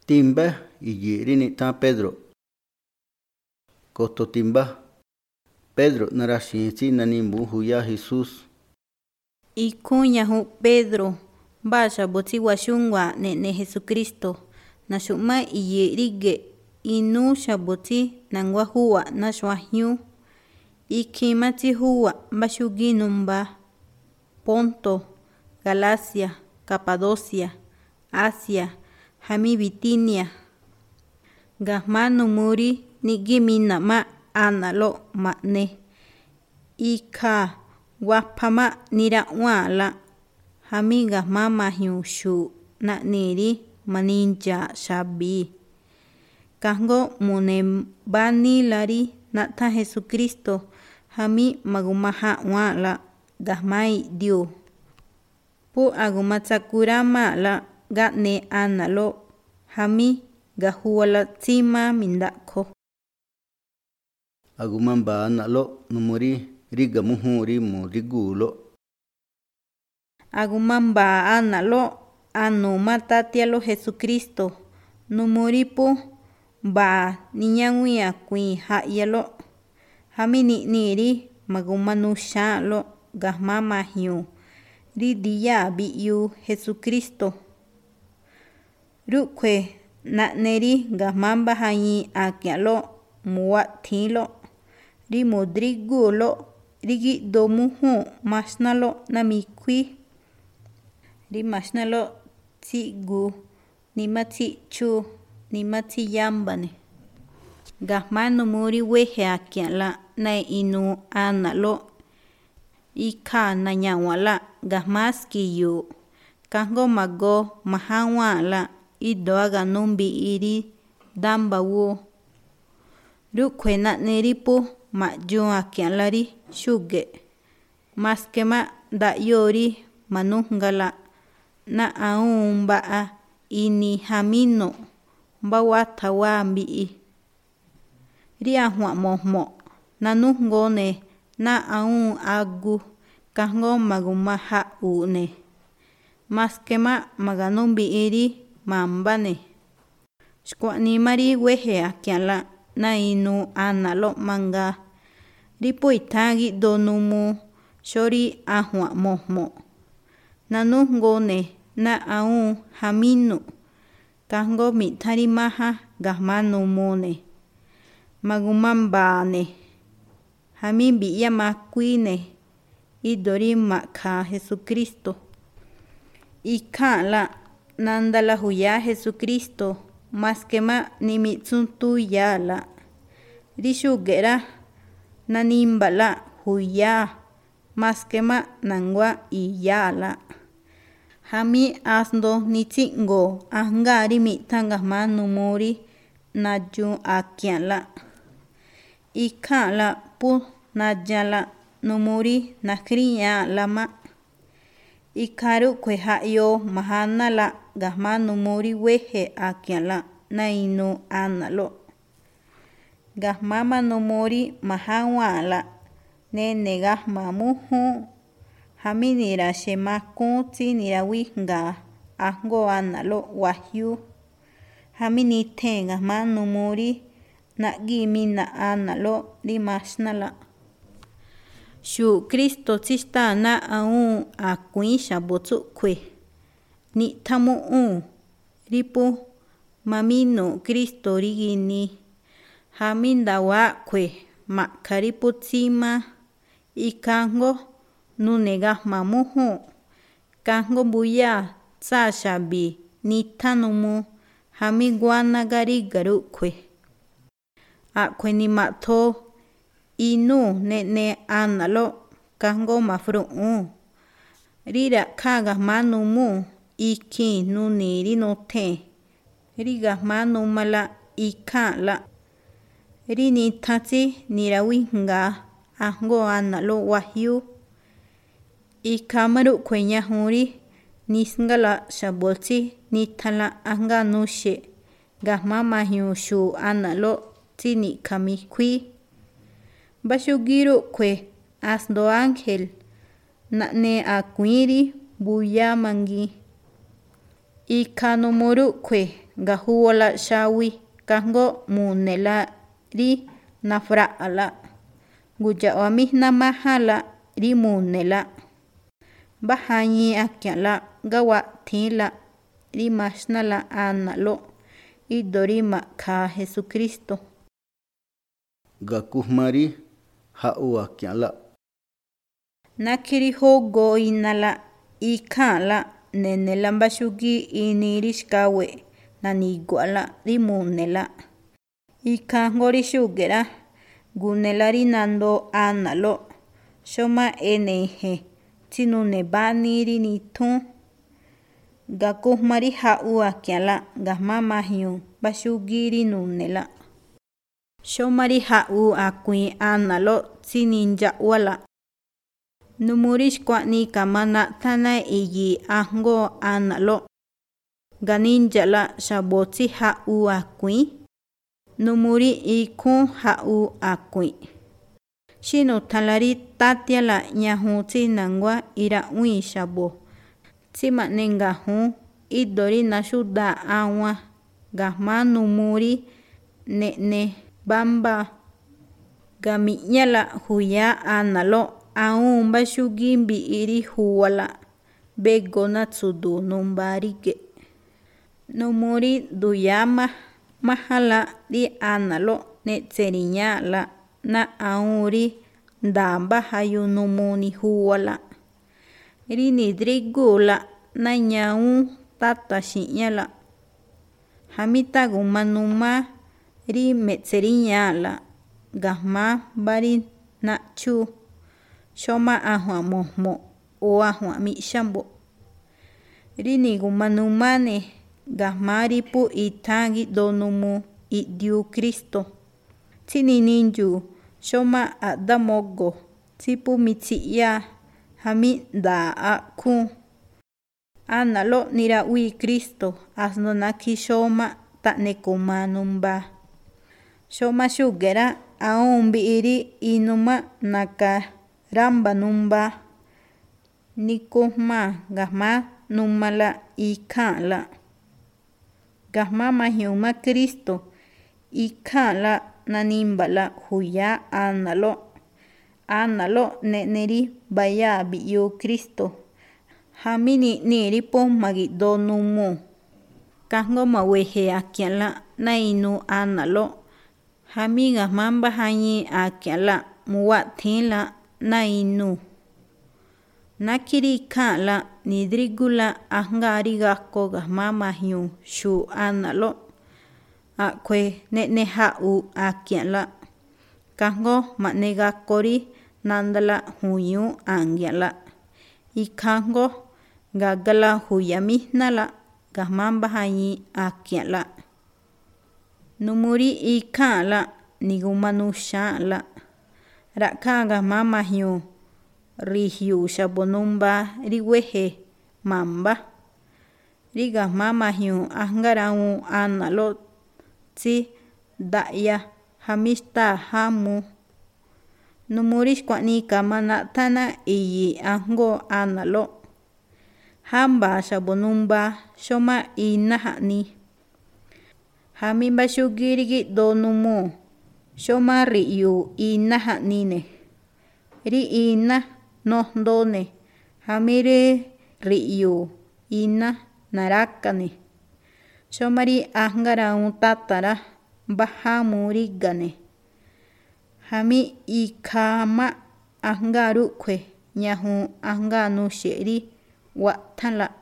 Timba iyiri ni ta Pedro. Koto timba. Pedro narashinsi nanimbu huya Jesus. Ikuñahu Pedro vaya botsi washungwa nene Jesucristo. Nashuma iyirige inu shabotsi nangwa huwa nashwahyu. Ikimati huwa bashuginumba Ponto, Galacia, Capadocia, Asia, Jami Bitinia. Gahmanu muri nigimina ma analo mane. Ika wapama nira wala. Jami gahmama hiushu na niri maninja shabi. Kahgo munembani lari nata Jesucristo. Jami magumaha wala gahmai diu. Pu agumatsakurama la gane analo. Jami gahuala tsima mindako. Agumamba analo numuri riga muhuri mu rigulo. Agumamba analo anu matatialo Jesucristo. Numuripu ba niñanguia kui hayalo. Jami niri magumanushalo gahmama hiu. Ridiya biyu Jesucristo. Rukwe na neri gahmamba hayi akialo muwatilo. Rimudrigulo rigi domuhu masnalo namikwi. Rimasnalo tsigu nimatsi chu nimatsi yambane. Gahmanu muri wehe akiala na inu analo. Ika na nyawala gahmaski yu. Kahgo mago mahawala idoaga numbi iri damba wu. Rukwe na neripu maju akialari shuge. Maskema da yori manungala na aumbaa ini hamino mbawata wambii. Riahwa mohmo nanungone na aun agu kahgo magumaha une. Maskema maganumbi iri mambane. Shkwani mari wehe akiala na inu analo manga. Ripu itagi donumu shori ahwa mohmo. Nanungone na aun haminu. Kahgo mitari maha gahmanu mune. Magumambane. Jami biya makwine. Idori maka Jesucristo. Ika la nandala huya Jesucristo. Maskema nimitsuntu ya la. Rishugera nanimbala huya. Maskema nangwa iya la. Jami asndo nitsingo ahngari mitangahmanu muri naju akiala. Ika la pu najala numuri nakriya lama. Ikaru kwe hayo mahana la gahmanu muri wehe akiala na inu analo. Gahmama numuri mahawala nene gahmamuhu. Jami nira shemakutsi nira wihga ahgo analo wahyu. Jami nite gahmanu muri na gimina analo limasnala. Shu Kristo tsista na aun akuisha botsu kwe. Ni tamu ripu mamino Kristo rigini. Jaminda wa kwe makaripu tsima. Ikango nune gahmamuhu. Kango buya tsashabi ni tanumu. Jami guanagari garu kwe. Akwe ni mato. Inu nene analo kango mafru'u. Rira kaga manumu iki nuni rinote. Riga manumala ika la. Rini tatsi nirawinga ahgo analo wahyu. Ika maru kwenya huri nisngala shabolsi nitala anga nushe. Gahmama hiushu analo tini kamikwi. Bashugiru kwe asdo ángel na ne akwiri buya mangi. Ika numuru kwe ngajuala xawi kajngo munela ri nafra'ala nguya'a mijna majala ri munela bajañi akia'la ngawa'tjinla ri maxnala ana'lo ídori ma'kja Jesucristo. Ngakujmari ja'u akia'la. Nakiri jogo inala ikja'la nenela mbaxuki iniri xkawe nanigua'la ri munela. Ikjajngo ri xúge̱'rá ngunela rí nandoo ana'lo xómá ene̱je̱ tsí nune̱-bání rí nithúún. Ngakujma rí ja'u akia'la ga̱jma̱á majiu̱u̱ mbáxúgíí rí nune̱la. Xómá rí ja'u a̱kui̱in ana'lo tsí nindxa'uala. Numuu rí xkuaꞌnii ka̱ma naꞌthánná i̱yi̱i̱ꞌ ajngóo ana'lo. Nganindxa̱ꞌla xa̱bo̱ tsí jaꞌu a̱kui̱ín, numuu rí ikhúún jaꞌu a̱kui̱nꞌ. Xí nu̱tha̱nla rí tátiala ñajuun tsí na̱nguá iraꞌwíi̱n xa̱bo̱ tsí ma̱ꞌne nga̱jún ído̱ rí naxúdaa̱ awan ga̱jma̱á numuu rí neꞌne mbámbáa. Ngami̱ꞌñála juyáá ana'lo awúun mbáxúgíí mbiꞌi rí juwala bégo ná tsu̱du̱u̱ numbaa ríge̱ꞌ. Numuu rí nduyáá májánla rí ana'lo neꞌtse̱ ri̱ñáa̱ꞌla ná awúun rí nda̱a̱ mbá jayu numuu nijuwala. Rí ni̱drígúu̱la ná ñawúún táta̱ xi̱ꞌñála. Jamí tágu̱manumáá rí me̱ꞌtse̱ríñáa̱ꞌla ga̱jma̱á mbá rí naꞌchúu xómá ajua̱nꞌ mo̱jmo̱ꞌ o ajua̱nꞌ miꞌxá mbo̱ꞌ. Rí ni̱gu̱manumáá ne̱ ga̱jma̱á rí phú i̱tháán gíꞌdoo numuu iꞌdiuu Cristo. Tsíni nindxu̱u̱ xómá aꞌdá mogo̱ tsí phú mitsiꞌyáa jamí nda̱a̱ aꞌkhúún. Ana'lo niraꞌwíi Cristo asndo nákhí xómáꞌ taꞌneku̱maa numbaa. Xómá xúge̱ꞌ rá, awúun mbiꞌi rí inumáꞌ na̱ka̱ rámba̱ numbaa. Nikujmaa̱ ga̱jma̱á numala ikháa̱nꞌla. Ga̱jma̱á majiu̱u̱ má Cristo, ikháa̱nꞌla nanimba̱ꞌla juyáá ana'lo. Ana'lo neꞌne rí mbayáa̱ mbiꞌyuu Cristo, jamí niꞌnii̱ rí phú ma̱gi̱ꞌdoo numuu̱. Kajngó ma̱we̱je̱ a̱kia̱nꞌla ná inuu ana'lo, jamí ga̱jma̱á mbá jañii a̱kia̱nꞌla muwáꞌthi̱ínla ná inuu̱. Nákhí rí ikháa̱nꞌla ni̱drígúla ajngáa rí gakho̱ ga̱jma̱á majiu̱u̱ xu̱u̱ꞌ ana'lo. A̱ꞌkhue̱n neꞌne jaꞌu̱ a̱kia̱nꞌla, kajngó ma̱ꞌne gakho̱ rí nandala ju̱ñu̱ú a̱ngia̱nꞌla. Ikhaa jngó nga̱gala ju̱ya̱míjnála ga̱jma̱á mbá jañii a̱kia̱nꞌla. Numuu rí ikháa̱nꞌla ni̱gu̱manuxa̱ánꞌla, ra̱ꞌkháa ga̱jma̱á majiu̱u̱ ri̱jiu̱u̱ xa̱bo̱ numbaa rí wéje̱ ma̱mbá. Rí ga̱jma̱á majiu̱u̱ ajngáa rawuun ana'lo tsí ndaꞌya jamí xtáa̱ jámuu. Numuu rí xkuaꞌnii ka̱ma naꞌthánná i̱yi̱i̱ꞌ ajngóo ana'lo. Jámba̱a̱ xa̱bo̱ numbaa xómá iná jaꞌnii. Jamí mbáxúgíí rí gíꞌdoo numuu̱ xómá riꞌyu̱u̱ iná jaꞌnii ne̱. Rí iná nojndoo ne̱ jamí rí riꞌyu̱u̱ iná na̱ráka ne̱. Xómá rí ajngáa rawuun táta̱ rá, mbá jámuu ríga̱ ne̱. Jamí ikhaa máꞌ ajngáa rúꞌkhue̱n ñajuun ajngáa nuxe̱ꞌ rí waꞌthánla.